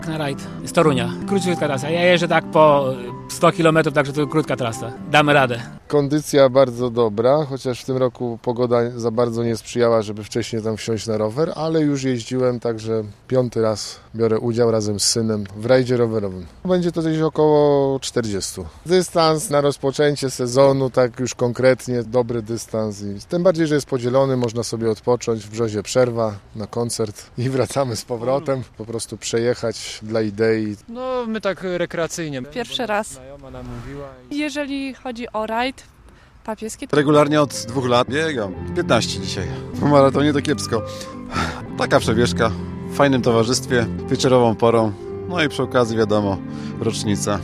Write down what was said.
Na rajd z Torunia. Króciutka trasa. Ja jeżdżę tak po 100 km, także to krótka trasa. Damy radę. Kondycja bardzo dobra, chociaż w tym roku pogoda za bardzo nie sprzyjała, żeby wcześniej tam wsiąść na rower, ale już jeździłem, także 5. raz biorę udział razem z synem w rajdzie rowerowym. Będzie to gdzieś około 40. Dystans na rozpoczęcie sezonu, tak już konkretnie, dobry dystans. I tym bardziej, że jest podzielony, można sobie odpocząć, w Brzozie przerwa na koncert i wracamy z powrotem. Po prostu przejechać dla idei. No my tak rekreacyjnie. Pierwszy raz. Jeżeli chodzi o rajd papieski, Regularnie od 2 lat biegam. 15 dzisiaj. Po maratonie to kiepsko. Taka przewieszka w fajnym towarzystwie, wieczorową porą. No i przy okazji wiadomo, rocznica.